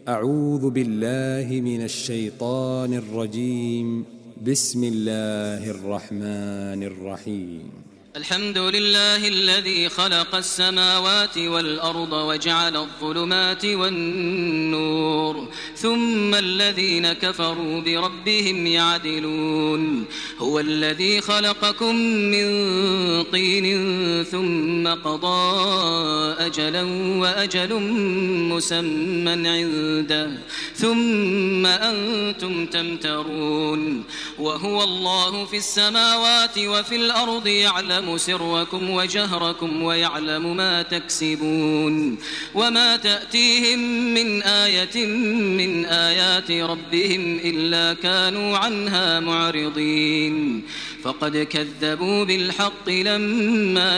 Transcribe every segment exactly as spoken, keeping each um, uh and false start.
أعوذ بالله من الشيطان الرجيم. بسم الله الرحمن الرحيم. الحمد لله الذي خلق السماوات والأرض وجعل الظلمات والنور ثم الذين كفروا بربهم يعدلون. هو الذي خلقكم من طين ثم قضى أجلا وأجل مسمى عنده ثم أنتم تمترون. وهو الله في السماوات وفي الأرض يعلم سركم وجهركم ويعلم ما تكسبون. وما تأتيهم من آية من آيات ربهم إلا كانوا عنها معرضين. فقد كذبوا بالحق لما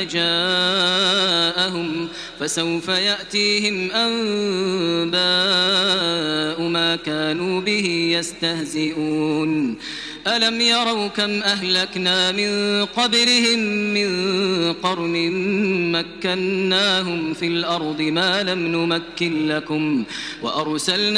جاءهم فسوف يأتيهم أنباء ما كانوا به يستهزئون. ألم يروا كم أهلكنا من قبلهم من قرن مكناهم في الأرض ما لم نمكن لكم وأرسلنا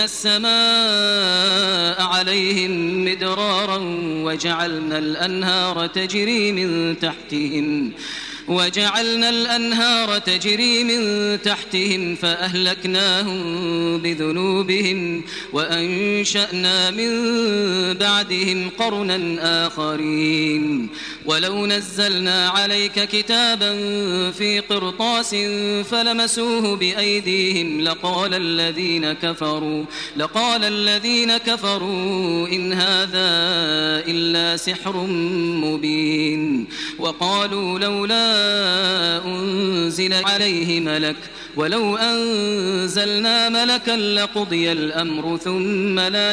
السماء عليهم مدرارا وجعلنا الأنهار تجري من تحتهم وجعلنا الأنهار تجري من تحتهم فأهلكناهم بذنوبهم وأنشأنا من بعدهم قرنا آخرين. ولو نزلنا عليك كتابا في قرطاس فلمسوه بأيديهم لقال الذين كفروا لقال الذين كفروا إن هذا إلا سحر مبين. وقالوا لولا أنزل عليه ملك ولو أنزلنا ملكا لقضي الأمر ثم لا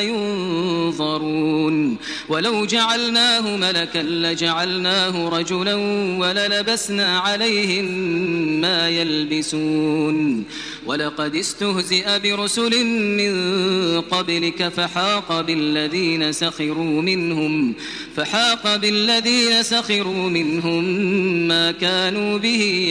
ينظرون. ولو جعلناه ملكا لجعلناه رجلا وللبسنا عليهم ما يلبسون. ولقد استهزئ برسل من قبلك فحاق بالذين سخروا منهم فحاق بالذين سخروا منهم ما كانوا به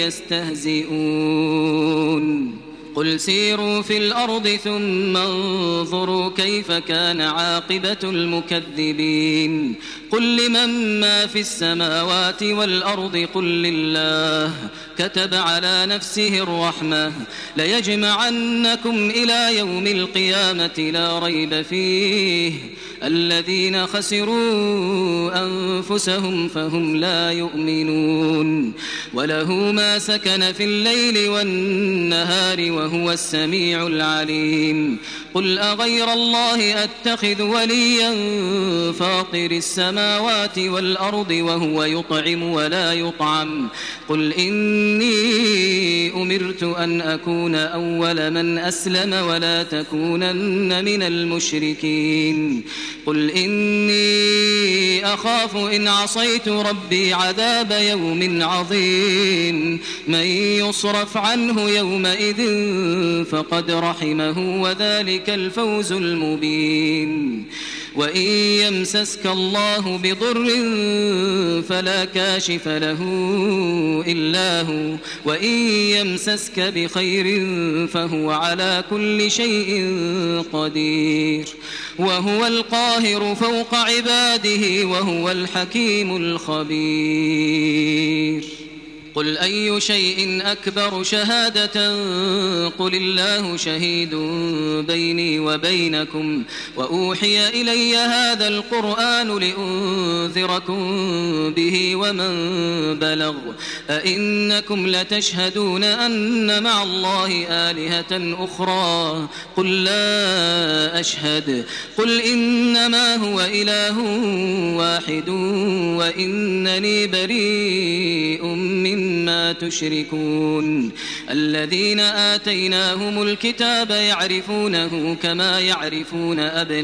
يستهزئون. قل سيروا في الأرض ثم انظروا كيف كان عاقبة المكذبين. قل لمن ما في السماوات والأرض قل لله كتب على نفسه الرحمة ليجمعنكم إلى يوم القيامة لا ريب فيه الذين خسروا أنفسهم فهم لا يؤمنون. وله ما سكن في الليل والنهار وهو السميع العليم. قل أغير الله أتخذ وليا فاطر السماوات والأرض وهو يطعم ولا يطعم. قل إني أمرت أن أكون أول من أسلم ولا تكونن من المشركين. قل إني أخاف إن عصيت ربي عذاب يوم عظيم. من يصرف عنه يومئذ فقد رحمه وذلك الفوز المبين. وإن يمسسك الله بضر فلا كاشف له إلا هو وإن يمسسك بخير فهو على كل شيء قدير. وهو القاهر فوق عباده وهو الحكيم الخبير. قل أي شيء أكبر شهادة قل الله شهيد بيني وبينكم وأوحي إلي هذا القرآن لأنذركم به ومن بلغ. أئنكم لتشهدون أن مع الله آلهة أخرى قل لا أشهد. قل إنما هو إله واحد وإنني بريء من مما تشركون. الذين آتيناهم الكتاب يعرفونه كما يعرفون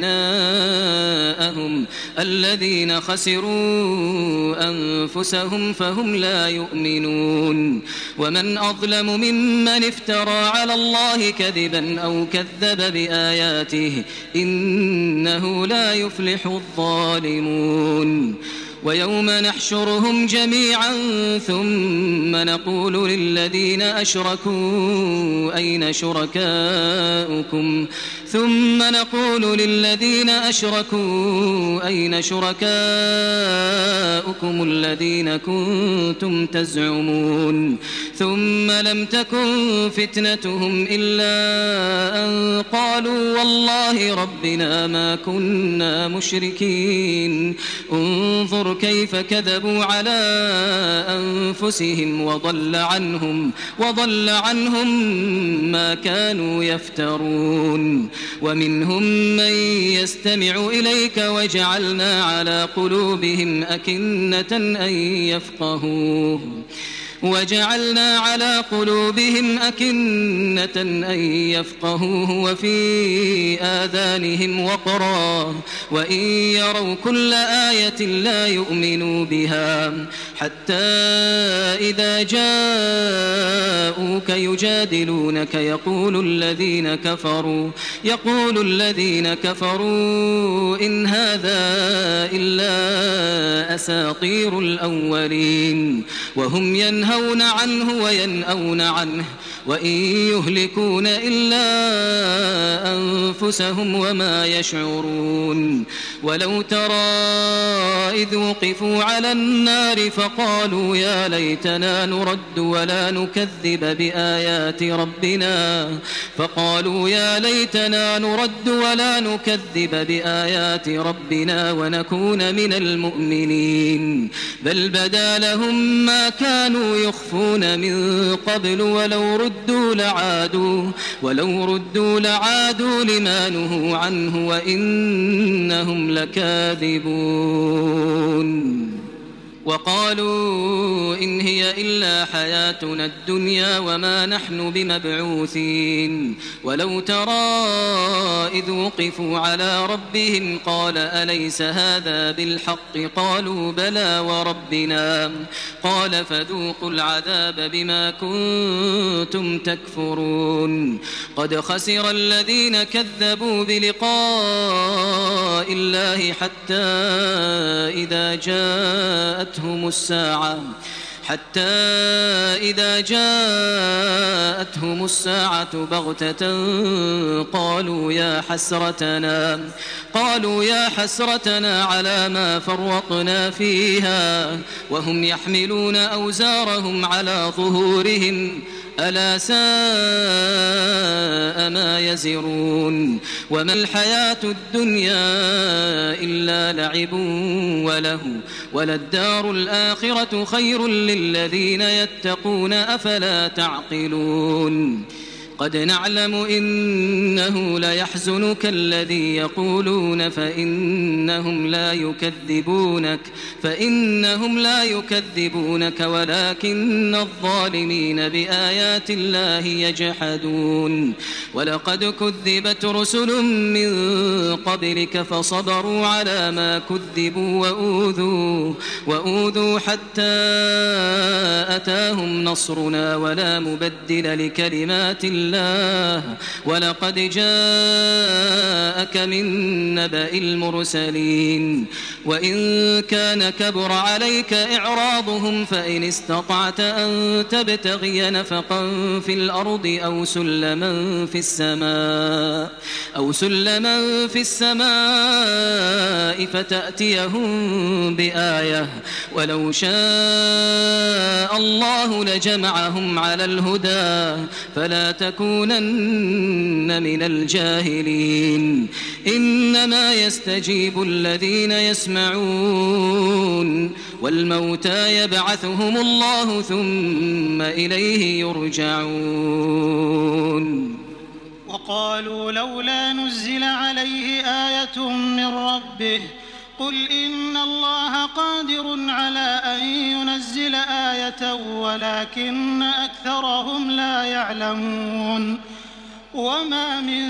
أبناءهم الذين خسروا أنفسهم فهم لا يؤمنون. ومن أظلم ممن افترى على الله كذبا أو كذب بآياته إنه لا يفلح الظالمون. ويوم نحشرهم جميعا ثم نقول للذين أشركوا أين شركاؤكم ثم نقول للذين أشركوا أين شركاؤكم الذين كنتم تزعمون ثم لم تكن فتنتهم إلا أن قالوا والله ربنا ما كنا مشركين انظر كيف كذبوا على أنفسهم وضل عنهم وضل عنهم ما كانوا يفترون ومنهم من يستمع إليك وجعلنا على قلوبهم أكنة أن يفقهوه وجعلنا على قلوبهم أكنة أن يفقهوه وفي آذانهم وقرا وإن يروا كل آية لا يؤمنوا بها حتى إذا جاءوك يجادلونك يقول الذين كفروا يقول الذين كفروا إن هذا إلا أساطير الأولين وهم ينهون ينهون عنه وينأون عنه وإن يهلكون إلا أنفسهم وما يشعرون ولو ترى إذ وقفوا على النار فقالوا يا ليتنا نرد ولا نكذب بآيات ربنا فقالوا يا ليتنا نرد ولا نكذب بآيات ربنا ونكون من المؤمنين بل بدا لهم ما كانوا يخفون من قبل ولو ردوا لعادوا ولو ردوا لعادوا لما نهوا عنه وإنهم لكاذبون وقالوا إن هي إلا حياتنا الدنيا وما نحن بمبعوثين ولو ترى إذ وقفوا على ربهم قال أليس هذا بالحق قالوا بلى وربنا قال فذوقوا العذاب بما كنتم تكفرون قد خسر الذين كذبوا بلقاء الله حتى إذا جاءت الساعة حتى إذا جاءتهم الساعة بغتة قالوا يا حسرتنا قالوا يا حسرتنا على ما فرطنا فيها وهم يحملون أوزارهم على ظهورهم ألا ساء ما يزرون وما الحياة الدنيا إلا لعب وله وللدار الآخرة خير للذين يتقون أفلا تعقلون قد نعلم إنه ليحزنك الذي يقولون فإنهم لا يكذبونك فإنهم لا يكذبونك ولكن الظالمين بآيات الله يجحدون ولقد كذبت رسل من قبلك فصبروا على ما كذبوا وأوذوا وأوذوا حتى أتاهم نصرنا ولا مبدل لكلمات الله الله ولقد جاءك من نبأ المرسلين وإن كان كبر عليك إعراضهم فإن استطعت أن تبتغي نفقا في الأرض أو سلما في السماء أو سلما في السماء فتأتيهم بآية ولو شاء الله لجمعهم على الهدى فلا تكونن من الجاهلين إنما يستجيب الذين يسمعون والموتى يبعثهم الله ثم إليه يرجعون وقالوا لولا نزل عليه آية من ربه قل إن الله قادر على أن ينزل آية ولكن أكثرهم لا يعلمون وما من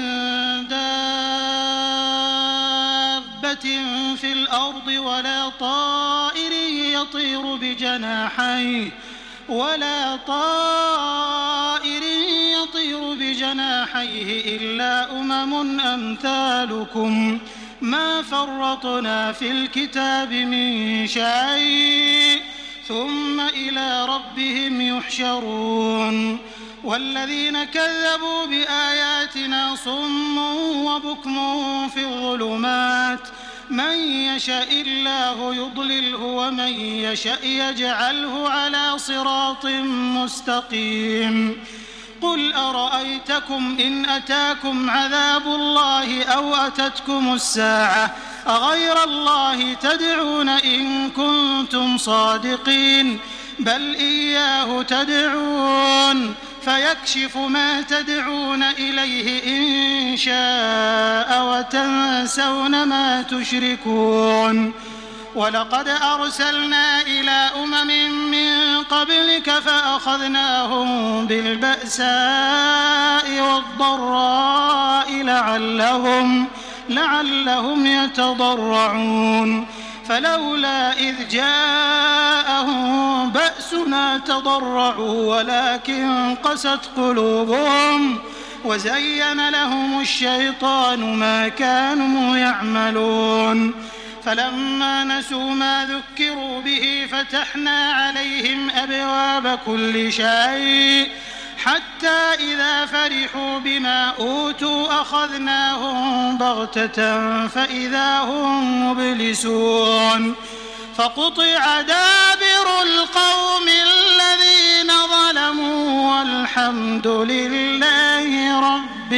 دابة في الأرض ولا طائر يطير بجناحيه ولا طائر يطير بجناحيه إلا أمم أمثالكم ما فرطنا في الكتاب من شيء ثم إلى ربهم يحشرون والذين كذبوا بآياتنا صم وبكم في الظلمات من يشاء الله يضلله ومن يشاء يجعله على صراط مستقيم قل أرأيتكم إن أتاكم عذاب الله أو أتتكم الساعة أغير الله تدعون إن كنتم صادقين بل إياه تدعون فيكشف ما تدعون إليه إن شاء وتنسون ما تشركون ولقد أرسلنا إلى أمم من قبلك فأخذناهم بالبأساء والضراء لعلهم, لعلهم يتضرعون فلولا إذ جاءهم بأسنا تضرعوا ولكن قست قلوبهم وزين لهم الشيطان ما كانوا يعملون فلما نسوا ما ذكروا به فتحنا عليهم أبواب كل شيء حتى إذا فرحوا بما أوتوا أخذناهم بغتة فإذا هم مبلسون فقطع دابر القوم الذين ظلموا والحمد لله رب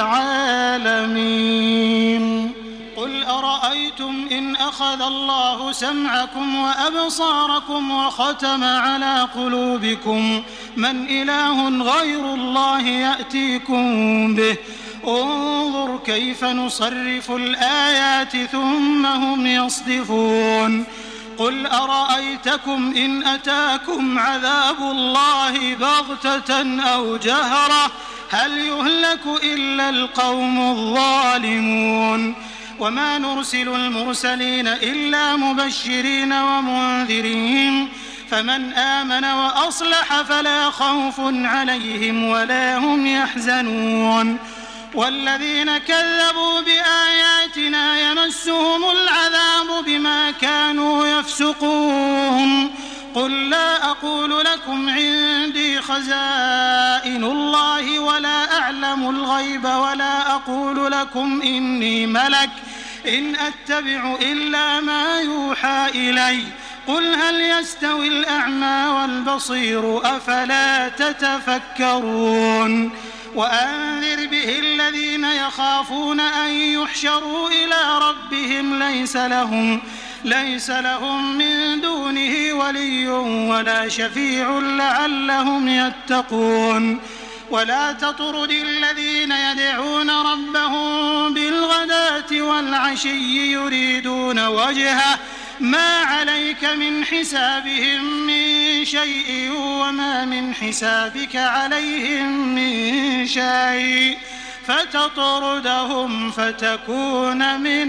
العالمين قل أرأيتم إن أخذ الله سمعكم وأبصاركم وختم على قلوبكم من إله غير الله يأتيكم به انظر كيف نصرف الآيات ثم هم يصدفون قل أرأيتكم إن أتاكم عذاب الله بغتة أو جهرة هل يهلك إلا القوم الظالمون وما نرسل المرسلين إلا مبشرين ومنذرين فمن آمن وأصلح فلا خوف عليهم ولا هم يحزنون والذين كذبوا بآياتنا يمسهم العذاب بما كانوا يفسقون قل لا أقول لكم عندي خزائن الله ولا أعلم الغيب ولا أقول لكم إني ملك إن أتبع إلا ما يوحى إلي قل هل يستوي الأعمى والبصير أفلا تتفكرون وأنذر به الذين يخافون أن يحشروا إلى ربهم ليس لهم ليس لهم من دونه ولي ولا شفيع لعلهم يتقون ولا تطرد الذين يدعون ربهم بالغداة والعشي يريدون وجهه ما عليك من حسابهم من شيء وما من حسابك عليهم من شيء فتطردهم فتكون من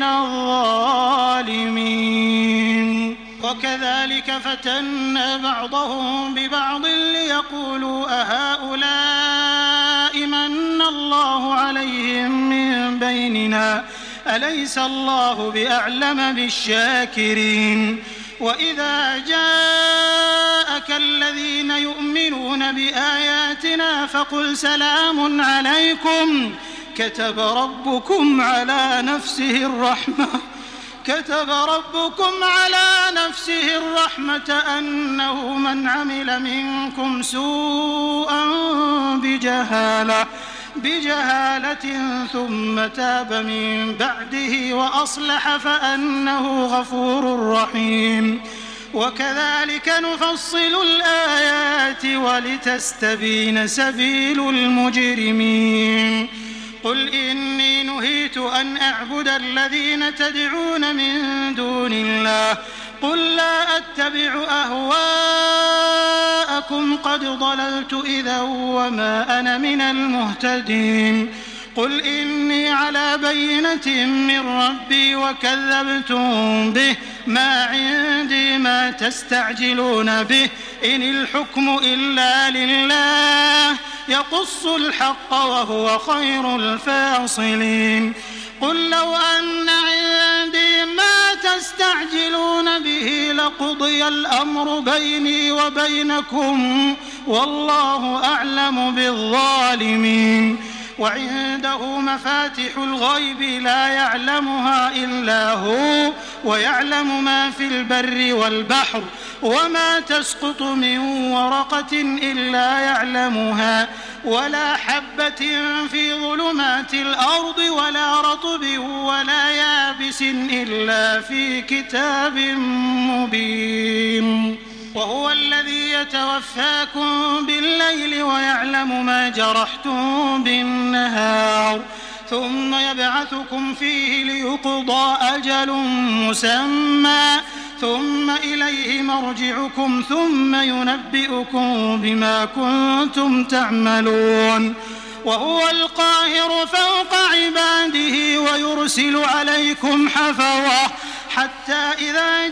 الظالمين وكذلك فتنا بعضهم ببعض ليقولوا أهؤلاء من الله عليهم من بيننا أليس الله بأعلم بالشاكرين وإذا جاءك الذين يؤمنون بآياتنا فقل سلام عليكم كتب ربكم على نفسه الرحمة كتب ربكم على نفسه الرحمة أنه من عمل منكم سوءا بجهالة بجهالة ثم تاب من بعده وأصلح فأنه غفور رحيم وكذلك نفصل الآيات ولتستبين سبيل المجرمين قل إني نهيت أن أعبد الذين تدعون من دون الله قل لا أتبع أهواءكم قد ضللت إذا وما أنا من المهتدين قل إني على بينة من ربي وكذبتم به ما عندي ما تستعجلون به إن الحكم إلا لله يقص الحق وهو خير الفاصلين قل لو أن عندي قضي الأمر بيني وبينكم والله أعلم بالظالمين. وعنده مفاتح الغيب لا يعلمها إلا هو ويعلم ما في البر والبحر وما تسقط من ورقة إلا يعلمها ولا حبة في ظلمات الأرض ولا رطب ولا يابس إلا في كتاب مبين. وهو الذي يتوفاكم بالليل ويعلم ما جرحتم بالنهار ثم يبعثكم فيه ليقضى أجل مسمى ثم إليه مرجعكم ثم ينبئكم بما كنتم تعملون. وهو القاهر فوق عباده ويرسل عليكم حفظة حتى إذا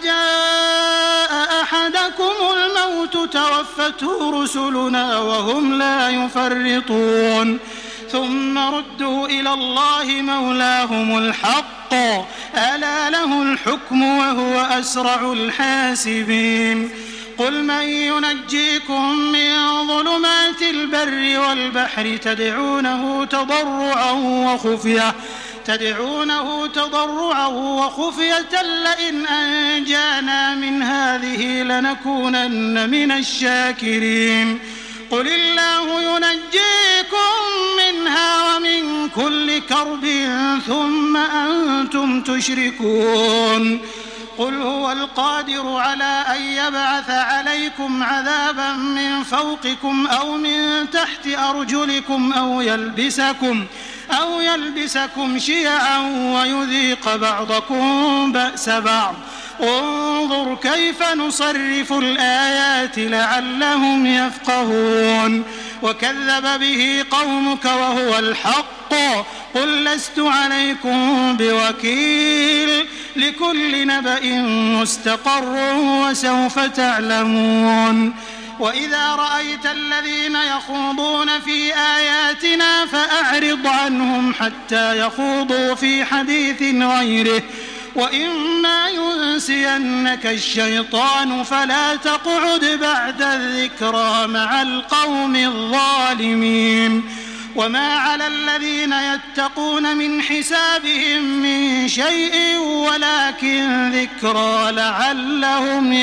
جاء أحدكم الموت توفته رسلنا وهم لا يفرطون ثم ردوا إلى الله مولاهم الحق ألا له الحكم وهو أسرع الحاسبين. قل من ينجيكم من ظلمات البر والبحر تدعونه تضرعا وخفية تدعونه تضرعا وخفية لئن أنجانا من هذه لنكونن من الشاكرين. قل الله ينجيكم منها ومن كل كرب ثم أنتم تشركون. قل هو القادر على أن يبعث عليكم عذابا من فوقكم أو من تحت أرجلكم أو يلبسكم أو يلبسكم شيعا ويذيق بعضكم بأس بعض. انظر كيف نصرف الآيات لعلهم يفقهون. وكذب به قومك وهو الحق قل لست عليكم بوكيل لكل نبأ مستقر وسوف تعلمون. وإذا رأيت الذين يخوضون في آياتنا فأعرض عنهم حتى يخوضوا في حديث غيره وإما ينسينك الشيطان فلا تقعد بعد الذكرى مع القوم الظالمين. وما على الذين يتقون من حسابهم من شيء ولكن ذكرى لعلهم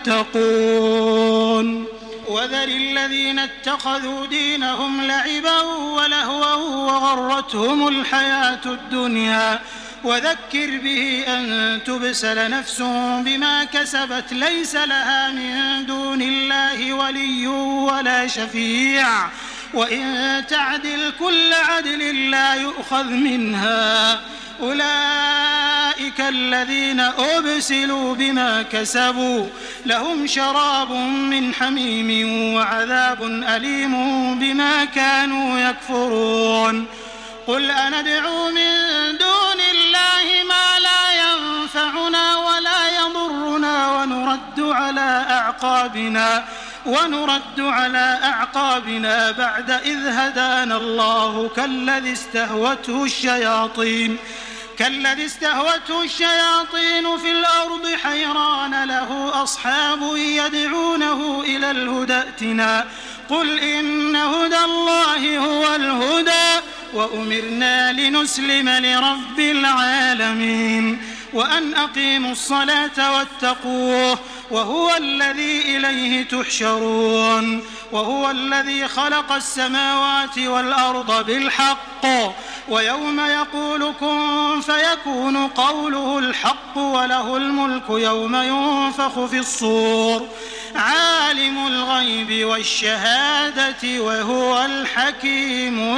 يتقون. وذر الذين اتخذوا دينهم لعبا ولهوا وغرتهم الحياة الدنيا وذكر به أن تبسل نفس بما كسبت ليس لها من دون الله ولي ولا شفيع وإن تعدل كل عدل لا يؤخذ منها. أولئك الذين أبسلوا بما كسبوا لهم شراب من حميم وعذاب أليم بما كانوا يكفرون. قل أندعو من دون الله ما لا ينفعنا ولا يضرنا ونرد على أعقابنا ونرد على أعقابنا بعد إذ هدانا الله كالذي استهوته الشياطين كالذي استهوته الشياطين في الأرض حيران له أصحاب يدعونه إلى الهدى ائتنا قل إن هدى الله هو الهدى وأمرنا لنسلم لرب العالمين وأن أقيموا الصلاة واتقوه وهو الذي إليه تحشرون. وهو الذي خلق السماوات والأرض بالحق ويوم يقول كن فيكون قوله الحق وله الملك يوم ينفخ في الصور عالم الغيب والشهادة وهو الحكيم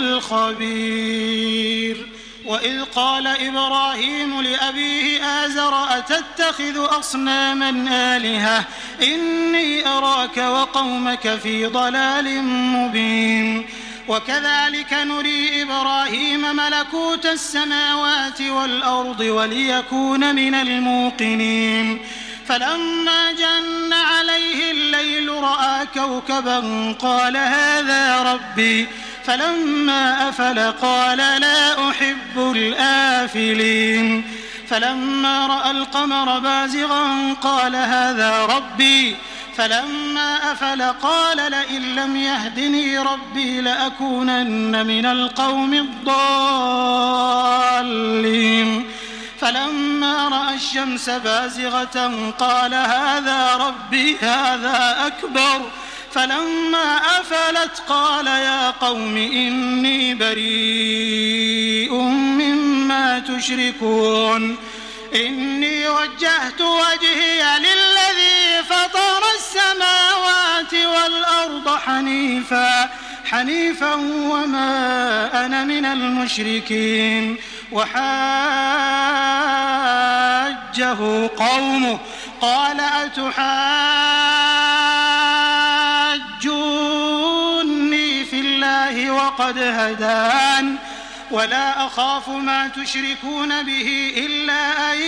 الخبير. وإذ قال إبراهيم لأبيه آزر أتتخذ أصناما آلهة إني أراك وقومك في ضلال مبين. وكذلك نري إبراهيم ملكوت السماوات والأرض وليكون من الموقنين. فلما جن عليه الليل رأى كوكبا قال هذا ربي فلما أفل قال لا أحب الآفلين. فلما رأى القمر بازغا قال هذا ربي فلما أفل قال لئن لم يهدني ربي لأكونن من القوم الضالين فلما رأى الشمس بازغة قال هذا ربي هذا أكبر فلما أفلت قال يا قوم إني بريء مما تشركون إني وجهت وجهي للذي فطر السماوات والأرض حنيفا حنيفا وما أنا من المشركين وحاجه قومه قال أتحاجوني في الله وقد هدان ولا أخاف ما تشركون به إلا أن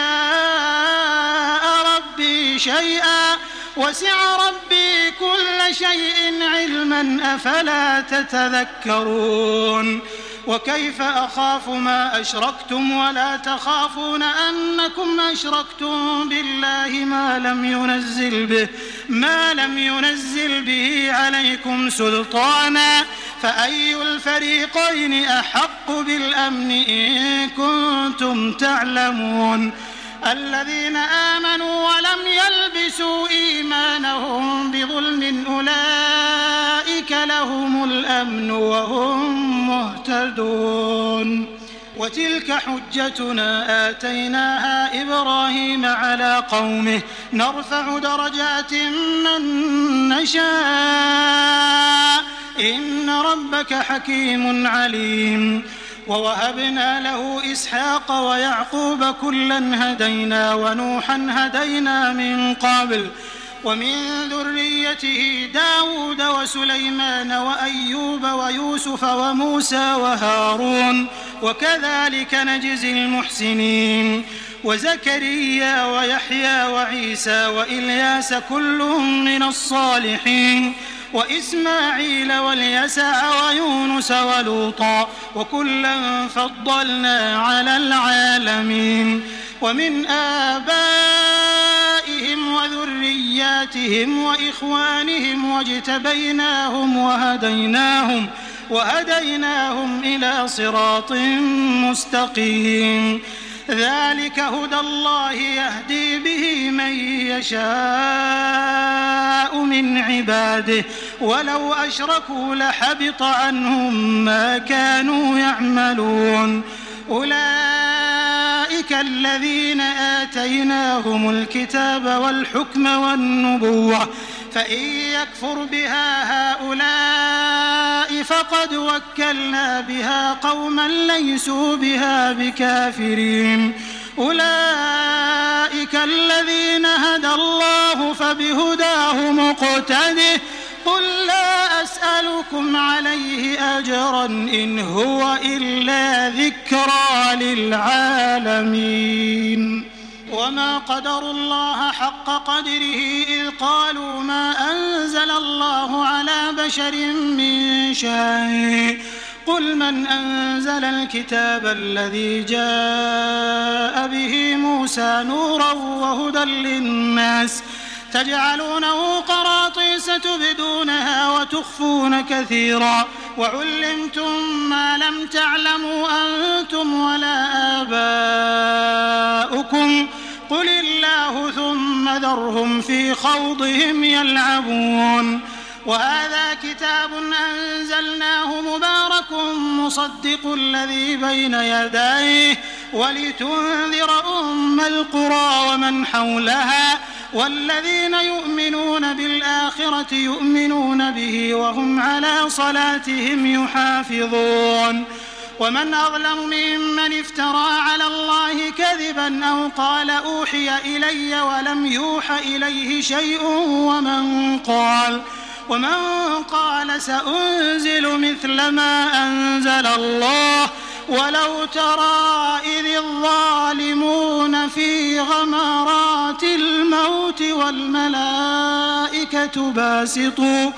يشاء ربي شيئا وسع ربي كل شيء علما أفلا تتذكرون وكيف أخاف ما أشركتم ولا تخافون أنكم أشركتم بالله ما لم ينزل به ما لم ينزل به عليكم سلطانا فأي الفريقين أحق بالأمن إن كنتم تعلمون الذين آمنوا ولم يلبسوا إيمانهم بظلم أولئك لهم الأمن وهم مهتدون وتلك حجتنا آتيناها إبراهيم على قومه نرفع درجات من نشاء إن ربك حكيم عليم ووهبنا له إسحاق ويعقوب كلا هدينا ونوحا هدينا من قبل ومن ذريته داود وسليمان وأيوب ويوسف وموسى وهارون وكذلك نجزي المحسنين وزكريا ويحيى وعيسى وإلياس كل من الصالحين وإسماعيل واليسع ويونس ولوطا وكلا فضلنا على العالمين ومن آبائهم وذرياتهم وإخوانهم واجتبيناهم وهديناهم وهديناهم إلى صراط مستقيم ذلك هدى الله يهدي به من يشاء من عباده ولو أشركوا لحبط عنهم ما كانوا يعملون أولئك الذين آتيناهم الكتاب والحكم والنبوة فإن يكفر بها هؤلاء فقد وكلنا بها قوما ليسوا بها بكافرين أولئك الذين هدى الله فبهداه مقتده قل لا أسألكم عليه أجرا إن هو إلا ذكرى للعالمين وما قدروا الله حق قدره إذ قالوا ما أنزل الله على بشر من شيء قل من أنزل الكتاب الذي جاء به موسى نورا وهدى للناس تجعلونه قراطيس تبدونها وتخفون كثيرا وعلمتم ما لم تعلموا أنتم ولا آباؤكم قل الله ثم ذرهم في خوضهم يلعبون وهذا كتاب أنزلناه مبارك مصدق الذي بين يديه ولتنذر أم القرى ومن حولها والذين يؤمنون بالآخرة يؤمنون به وهم على صلاتهم يحافظون ومن أظلم ممن افترى على الله كذبا أو قال أوحي إلي ولم يوح إليه شيء ومن قال ومن قال سأنزل مثل ما أنزل الله ولو ترى إذ الظالمون في غمرات الموت والملائكة باسطوا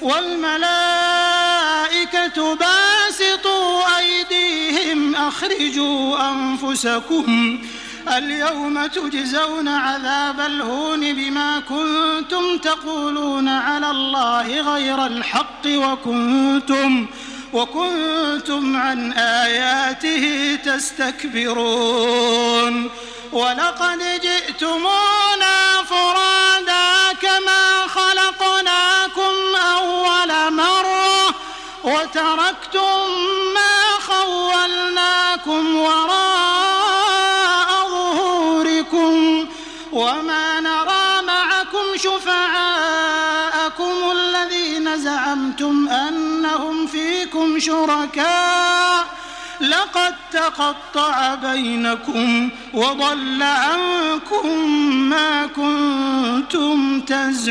والملائكة باسطوا أيديهم أخرجوا أنفسكم اليوم تجزون عذاب الهون بما كنتم تقولون على الله غير الحق وكنتم وكنتم عن آياته تستكبرون ولقد جئتمونا فرادا كما خلقناكم أول مرة وتركتم ما خولناكم وراء ظهوركم وما نرى معكم شفعاءكم الذين زعمتم أنهم فيكم شركاء لقد تقطع بينكم وضل عنكم ما كنتم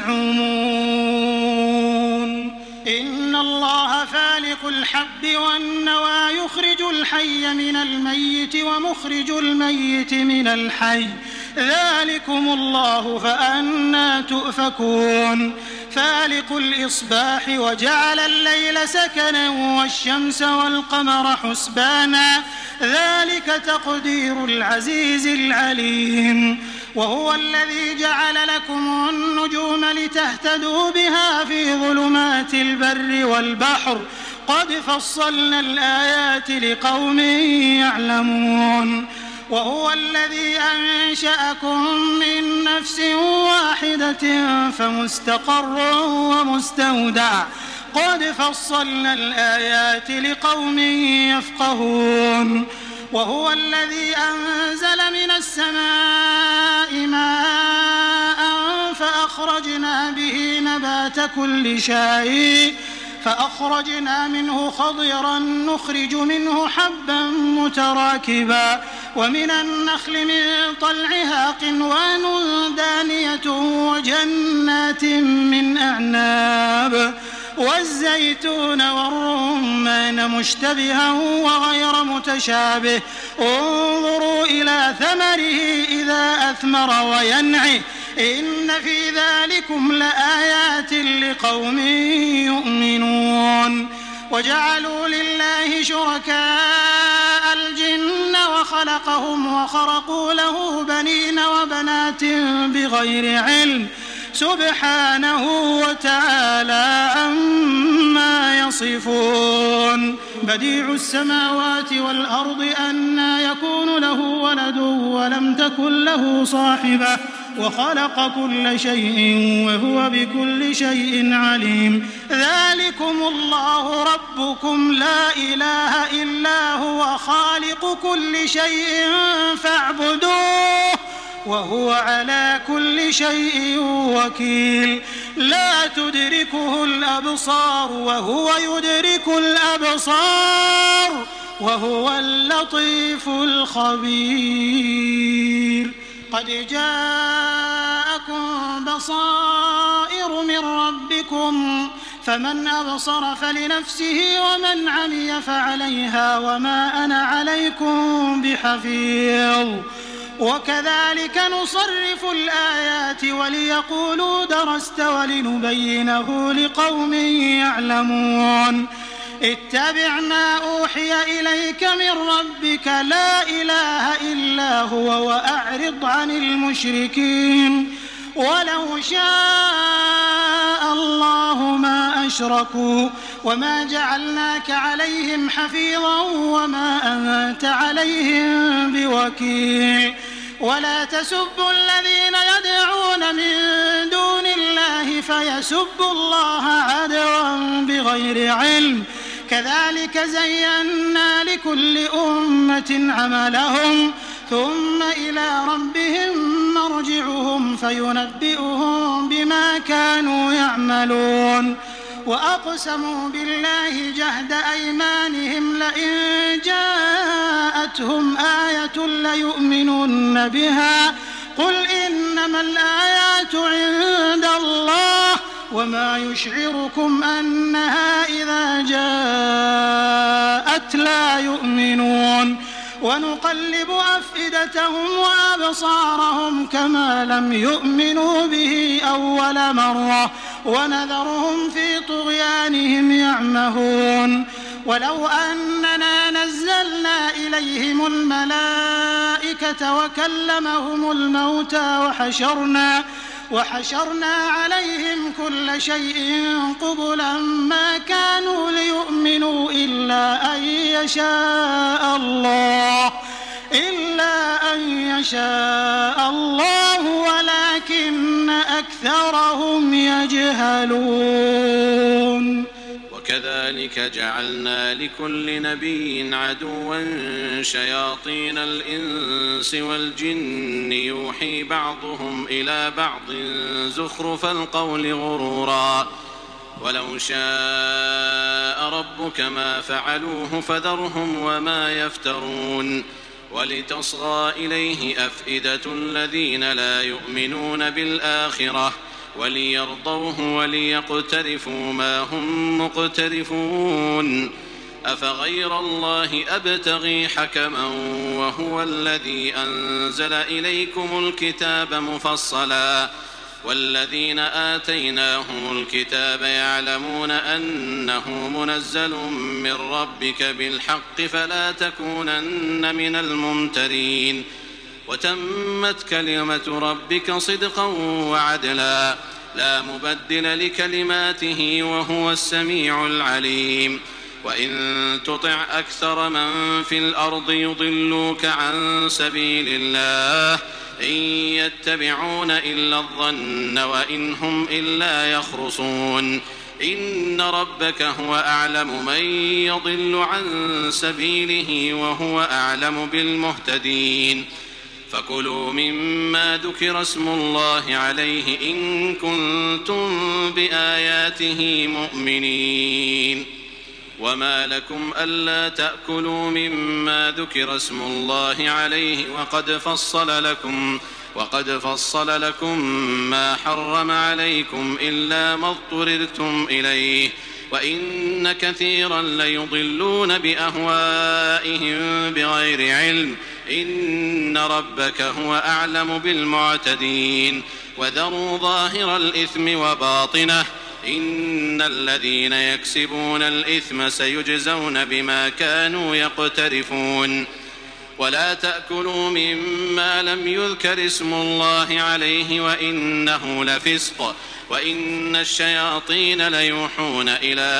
تزعمون إن الله فالق الحب والنوى يخرج الحي من الميت ومخرج الميت من الحي ذلكم الله فأنى تؤفكون فالق الإصباح وجعل الليل سكنا والشمس والقمر حسبانا ذلك تقدير العزيز العليم وهو الذي جعل لكم النجوم لتهتدوا بها في ظلمات البر والبحر قد فصلنا الآيات لقوم يعلمون وهو الذي أنشأكم من نفس واحدة فمستقر ومستودع قد فصلنا الآيات لقوم يفقهون وهو الذي أنزل من السماء ماء فأخرجنا به نبات كل شيء فأخرجنا منه خضرا نخرج منه حبا متراكبا ومن النخل من طلعها قنوان دانية وجنات من أعناب والزيتون والرمان مشتبها وغير متشابه انظروا إلى ثمره إذا أثمر وينعه إن في ذلكم لآيات لقوم يؤمنون وجعلوا لله شركاء الجن وخلقهم وخرقوا له بنين وبنات بغير علم سبحانه وتعالى عما يصفون بديع السماوات والأرض أنى يكون له ولد ولم تكن له صاحبة وخلق كل شيء وهو بكل شيء عليم ذلكم الله ربكم لا إله إلا هو خالق كل شيء فاعبدوه وهو على كل شيء وكيل لا تدركه الأبصار وهو يدرك الأبصار وهو اللطيف الخبير قد جاءكم بصائر من ربكم فمن أبصر فلنفسه ومن عمي فعليها وما أنا عليكم بحفيظ وكذلك نصرف الآيات وليقولوا درست ولنبينه لقوم يعلمون اتبع ما أوحي إليك من ربك لا إله إلا هو وأعرض عن المشركين ولو شاء الله ما أشركوا وما جعلناك عليهم حفيظا وما أنت عليهم بوكيل ولا تسبوا الذين يدعون من دون الله فيسبوا الله عدوا بغير علم كذلك زينا لكل أمة عملهم ثم إلى ربهم مرجعهم فينبئهم بما كانوا يعملون وأقسموا بالله جهد أيمانهم لئن جاءتهم آية ليؤمنن بها قل إنما الآيات عند الله وما يشعركم أنها إذا جاءت لا يؤمنون ونقلب أفئدتهم وأبصارهم كما لم يؤمنوا به أول مرة ونذرهم في طغيانهم يعمهون ولو أننا نزلنا إليهم الملائكة الملائكة وكلمهم الموتى وحشرنا وحشرنا عليهم كل شيء قبلا ما كانوا ليؤمنوا إلا أن يشاء الله إلا أن يشاء الله ولكن أكثرهم يجهلون. وكذلك جعلنا لكل نبي عدوا شياطين الإنس والجن يوحي بعضهم إلى بعض زخرف القول غرورا ولو شاء ربك ما فعلوه فذرهم وما يفترون ولتصغى إليه أفئدة الذين لا يؤمنون بالآخرة وليرضوه وليقترفوا ما هم مقترفون أفغير الله أبتغي حكما وهو الذي أنزل إليكم الكتاب مفصلا والذين آتيناهم الكتاب يعلمون أنه منزل من ربك بالحق فلا تكونن من الممترين وتمت كلمة ربك صدقا وعدلا لا مبدل لكلماته وهو السميع العليم. وإن تطع أكثر من في الأرض يضلوك عن سبيل الله إن يتبعون إلا الظن وإن هم إلا يخرصون إن ربك هو أعلم من يضل عن سبيله وهو أعلم بالمهتدين. فكلوا مما ذكر اسم الله عليه إن كنتم بآياته مؤمنين. وما لكم ألا تأكلوا مما ذكر اسم الله عليه وقد فصل لكم وقد فصل لكم ما حرم عليكم إلا ما اضطررتم إليه وإن كثيرا ليضلون بأهوائهم بغير علم إن ربك هو أعلم بالمعتدين. وذروا ظاهر الإثم وباطنه إن الذين يكسبون الإثم سيجزون بما كانوا يقترفون. ولا تأكلوا مما لم يذكر اسم الله عليه وإنه لفسق وإن الشياطين ليوحون إلى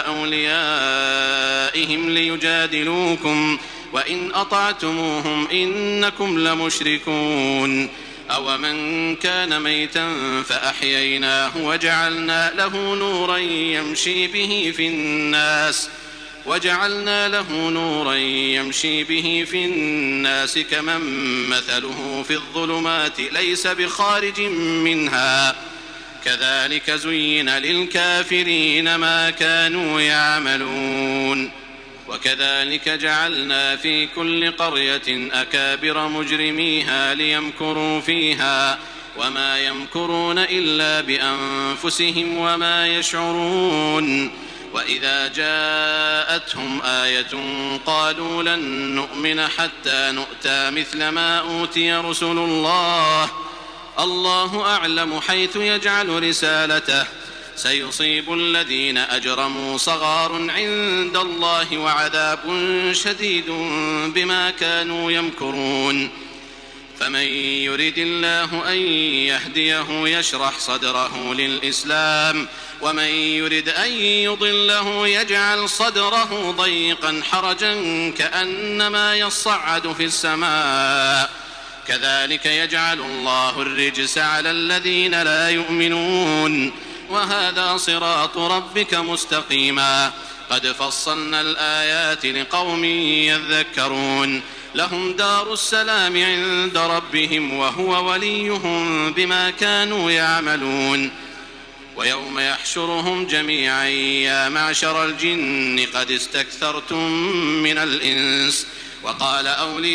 أوليائهم ليجادلوكم وإن أطعتموهم إنكم لمشركون. أومن كان ميتا فأحييناه وجعلنا له نورا يمشي به في الناس وجعلنا له نورا يمشي به في الناس كمن مثله في الظلمات ليس بخارج منها كذلك زين للكافرين ما كانوا يعملون. وكذلك جعلنا في كل قرية أكابر مجرميها ليمكروا فيها وما يمكرون إلا بأنفسهم وما يشعرون. وإذا جاءتهم آية قالوا لن نؤمن حتى نؤتى مثل ما أوتي رسل الله الله أعلم حيث يجعل رسالته سيصيب الذين أجرموا صغار عند الله وعذاب شديد بما كانوا يمكرون. فمن يرد الله أن يهديه يشرح صدره للإسلام ومن يرد أن يضله يجعل صدره ضيقا حرجا كأنما يصعد في السماء كذلك يجعل الله الرجس على الذين لا يؤمنون. وهذا صراط ربك مستقيما قد فصلنا الآيات لقوم يذكرون. لهم دار السلام عند ربهم وهو وليهم بما كانوا يعملون. ويوم يحشرهم جميعا يا معشر الجن قد استكثرتم من الإنس وقال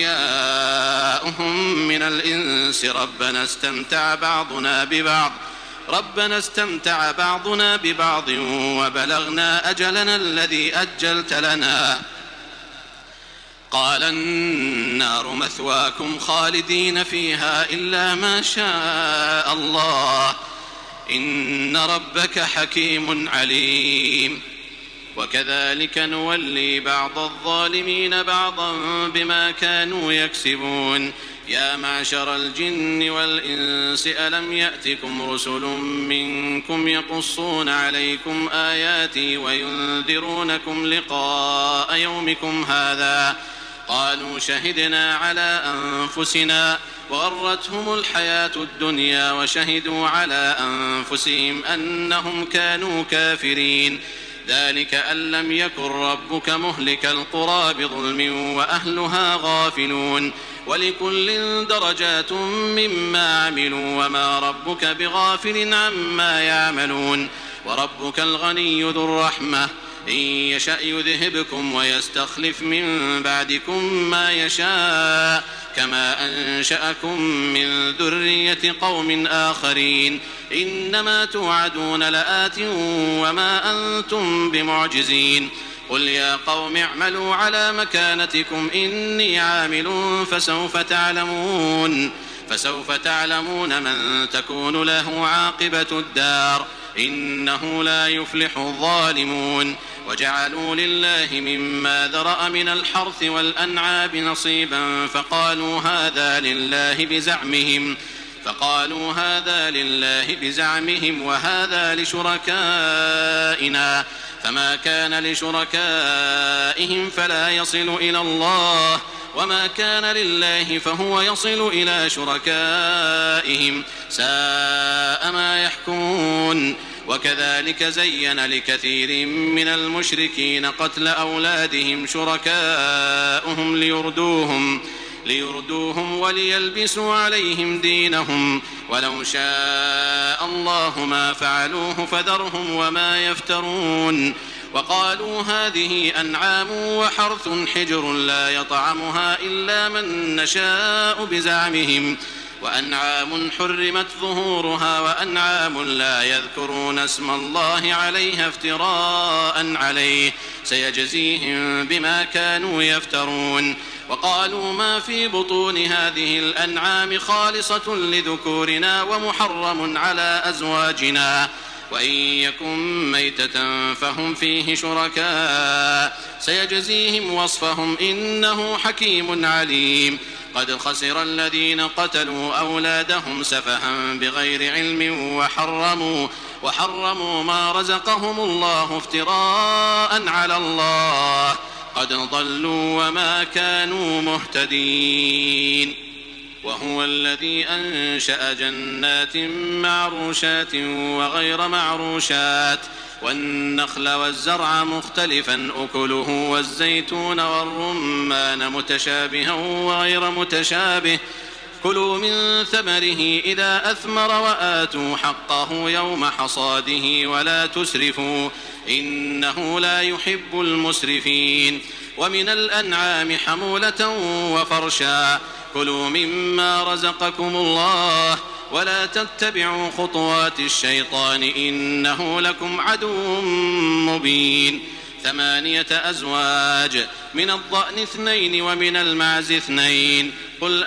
أولياؤهم من الإنس ربنا استمتع بعضنا ببعض ربنا استمتع بعضنا ببعض وبلغنا أجلنا الذي أجلت لنا قال النار مثواكم خالدين فيها إلا ما شاء الله إن ربك حكيم عليم. وكذلك نولي بعض الظالمين بعضا بما كانوا يكسبون يا معشر الجن والإنس ألم يأتكم رسل منكم يقصون عليكم آياتي وينذرونكم لقاء يومكم هذا قالوا شهدنا على أنفسنا وغرتهم الحياة الدنيا وشهدوا على أنفسهم أنهم كانوا كافرين ذلك أن لم يكن ربك مهلك القرى بظلم وأهلها غافلون ولكل درجات مما عملوا وما ربك بغافل عما يعملون وربك الغني ذو الرحمة إن يشأ يذهبكم ويستخلف من بعدكم ما يشاء كما أنشأكم من ذرية قوم آخرين إنما توعدون لآت وما أنتم بمعجزين قل يا قوم اعملوا على مكانتكم إني عامل فسوف تعلمون فسوف تعلمون من تكون له عاقبة الدار إنه لا يفلح الظالمون وجعلوا لله مما ذرأ من الحرث والأنعام نصيبا فقالوا هذا لله بزعمهم فقالوا هذا لله بزعمهم وهذا لشركائنا فما كان لشركائهم فلا يصل إلى الله وما كان لله فهو يصل إلى شركائهم ساء ما يحكمون وكذلك زين لكثير من المشركين قتل أولادهم شركاؤهم ليردوهم ليردوهم وليلبسوا عليهم دينهم ولو شاء الله ما فعلوه فذرهم وما يفترون وقالوا هذه أنعام وحرث حجر لا يطعمها إلا من نشاء بزعمهم وأنعام حرمت ظهورها وأنعام لا يذكرون اسم الله عليها افتراء عليه سيجزيهم بما كانوا يفترون وقالوا ما في بطون هذه الأنعام خالصة لذكورنا ومحرم على أزواجنا وإن يكن ميتة فهم فيه شركاء سيجزيهم وصفهم إنه حكيم عليم قد خسر الذين قتلوا أولادهم سفها بغير علم وحرموا, وحرموا ما رزقهم الله افتراء على الله قد ضلوا وما كانوا مهتدين وهو الذي أنشأ جنات معروشات وغير معروشات والنخل والزرع مختلفا أكله والزيتون والرمان متشابها وغير متشابه كلوا من ثمره إذا أثمر وآتوا حقه يوم حصاده ولا تسرفوا إنه لا يحب المسرفين ومن الأنعام حمولة وفرشا كلوا مما رزقكم الله ولا تتبعوا خطوات الشيطان إنه لكم عدو مبين ثمانية أزواج من الضأن اثنين ومن المعز اثنين قل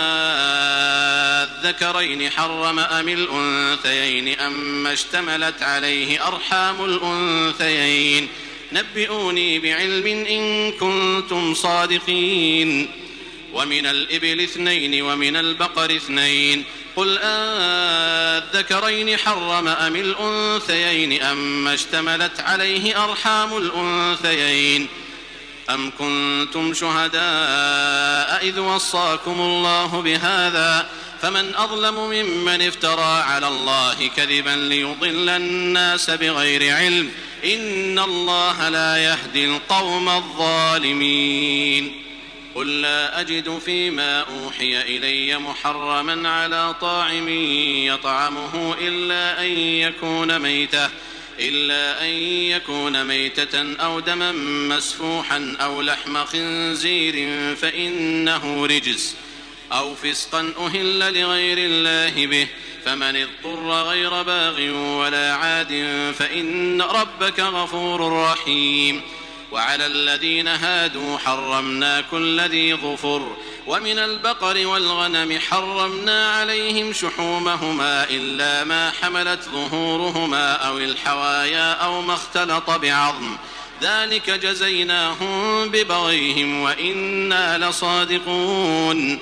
أذكرين حرم أم الأنثيين أما اشتملت عليه أرحام الأنثيين نبئوني بعلم إن كنتم صادقين ومن الإبل اثنين ومن البقر اثنين قل أذكرين حرم أم الأنثيين أما اشتملت عليه أرحام الأنثيين أم كنتم شهداء إذ وصاكم الله بهذا فمن أظلم ممن افترى على الله كذبا ليضل الناس بغير علم إن الله لا يهدي القوم الظالمين قل لا أجد فيما أوحي إلي محرما على طاعم يطعمه إلا أن يكون ميتة إلا أن يكون ميتة أو دما مسفوحا أو لحم خنزير فإنه رجس أو فسقا أهل لغير الله به فمن اضطر غير باغ ولا عاد فإن ربك غفور رحيم وعلى الذين هادوا حرمنا كل ذي ظفر ومن البقر والغنم حرمنا عليهم شحومهما إلا ما حملت ظهورهما أو الحوايا أو ما اختلط بعظم ذلك جزيناهم ببغيهم وإنا لصادقون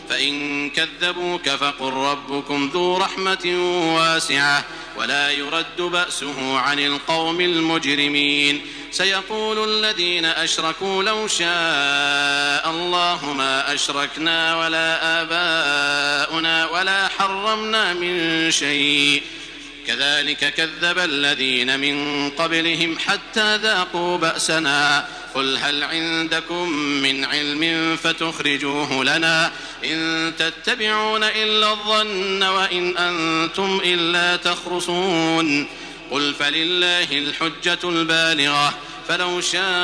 فإن كذبوك فقل ربكم ذو رحمة واسعة ولا يرد بأسه عن القوم المجرمين. سيقول الذين أشركوا لو شاء الله ما أشركنا ولا آباؤنا ولا حرمنا من شيء كذلك كذب الذين من قبلهم حتى ذاقوا بأسنا قل هل عندكم من علم فتخرجوه لنا إن تتبعون إلا الظن وإن أنتم إلا تخرصون قل فلله الحجة البالغة فلو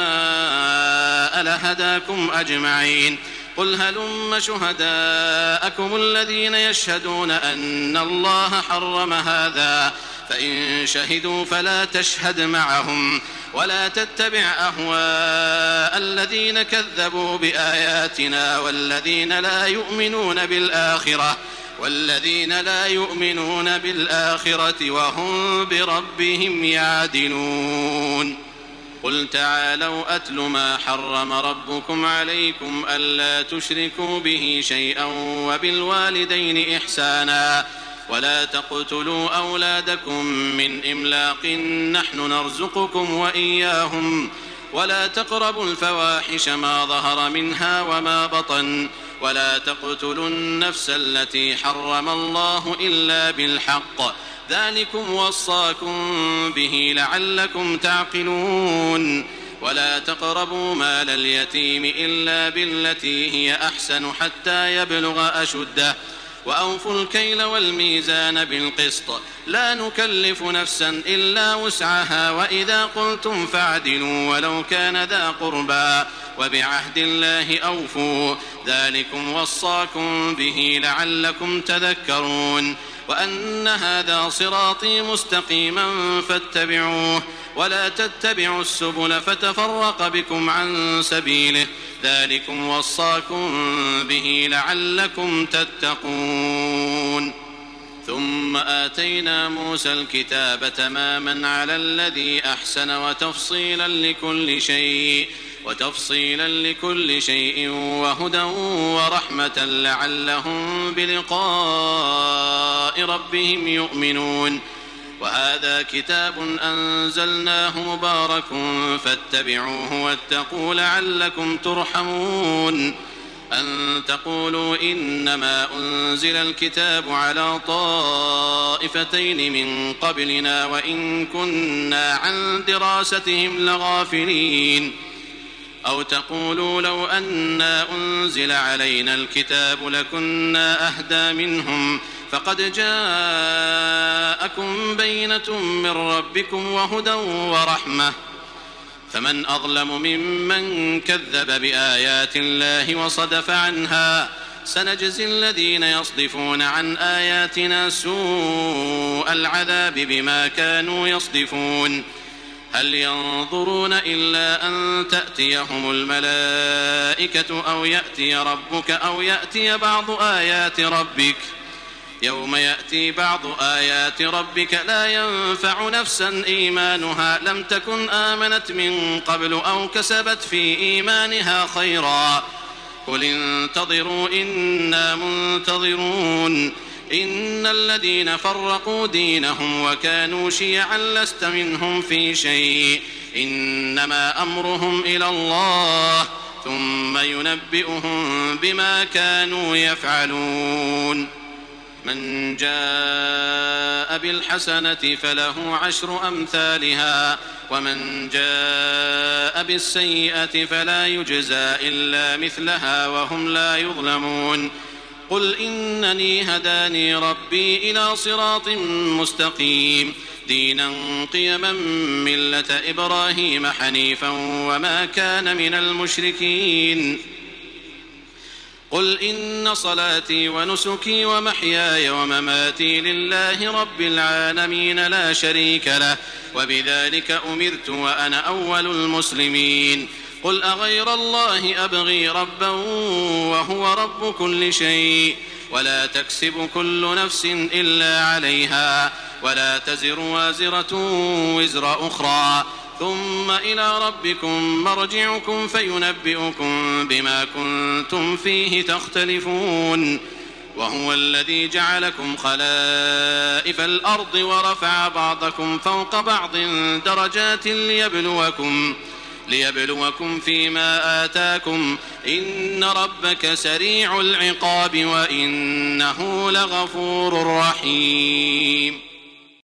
شاء لهداكم أجمعين قل هلم شهداءكم الذين يشهدون أن الله حرم هذا فإن شهدوا فلا تشهد معهم ولا تتبع أهواء الذين كذبوا بآياتنا والذين لا يؤمنون بالآخرة والذين لا يؤمنون بالآخرة وهم بربهم يعدلون قل تعالوا أتل ما حرم ربكم عليكم ألا تشركوا به شيئا وبالوالدين إحسانا ولا تقتلوا أولادكم من إملاق نحن نرزقكم وإياهم ولا تقربوا الفواحش ما ظهر منها وما بطن ولا تقتلوا النفس التي حرم الله إلا بالحق ذلكم وصاكم به لعلكم تعقلون ولا تقربوا مال اليتيم إلا بالتي هي أحسن حتى يبلغ أشده وأوفوا الكيل والميزان بالقسط لا نكلف نفسا إلا وسعها وإذا قلتم فاعدلوا ولو كان ذا قربى وبعهد الله أوفوا ذلكم وصاكم به لعلكم تذكرون وأن هذا صراطي مستقيما فاتبعوه ولا تتبعوا السبل فتفرق بكم عن سبيله ذلكم وصاكم به لعلكم تتقون ثم آتينا موسى الكتاب تماما على الذي أحسن وتفصيلا لكل شيء وتفصيلا لكل شيء وهدى ورحمة لعلهم بلقاء ربهم يؤمنون وهذا كتاب أنزلناه مبارك فاتبعوه واتقوا لعلكم ترحمون أن تقولوا إنما أنزل الكتاب على طائفتين من قبلنا وإن كنا عن دراستهم لغافلين أو تقولوا لو أنا أنزل علينا الكتاب لكنا أهدى منهم فقد جاءكم بينة من ربكم وهدى ورحمة فمن أظلم ممن كذب بآيات الله وصدف عنها سنجزي الذين يصدفون عن آياتنا سوء العذاب بما كانوا يصدفون هل ينظرون إلا أن تأتيهم الملائكة أو يأتي ربك أو يأتي بعض آيات ربك يوم يأتي بعض آيات ربك لا ينفع نفسا إيمانها لم تكن آمنت من قبل أو كسبت في إيمانها خيرا قل انتظروا إنا منتظرون إن الذين فرقوا دينهم وكانوا شيعا لست منهم في شيء إنما أمرهم إلى الله ثم ينبئهم بما كانوا يفعلون من جاء بالحسنة فله عشر أمثالها ومن جاء بالسيئة فلا يجزى إلا مثلها وهم لا يظلمون قل إنني هداني ربي إلى صراط مستقيم دينا قيما ملة إبراهيم حنيفا وما كان من المشركين قل إن صلاتي ونسكي ومحياي ومماتي لله رب العالمين لا شريك له وبذلك أمرت وأنا أول المسلمين قل أغير الله أبغي ربا وهو رب كل شيء ولا تكسب كل نفس إلا عليها ولا تزر وازرة وزر أخرى ثم إلى ربكم مرجعكم فينبئكم بما كنتم فيه تختلفون وهو الذي جعلكم خلائف الأرض ورفع بعضكم فوق بعض درجات ليبلوكم ليبلوكم فيما آتاكم إن ربك سريع العقاب وإنه لغفور رحيم.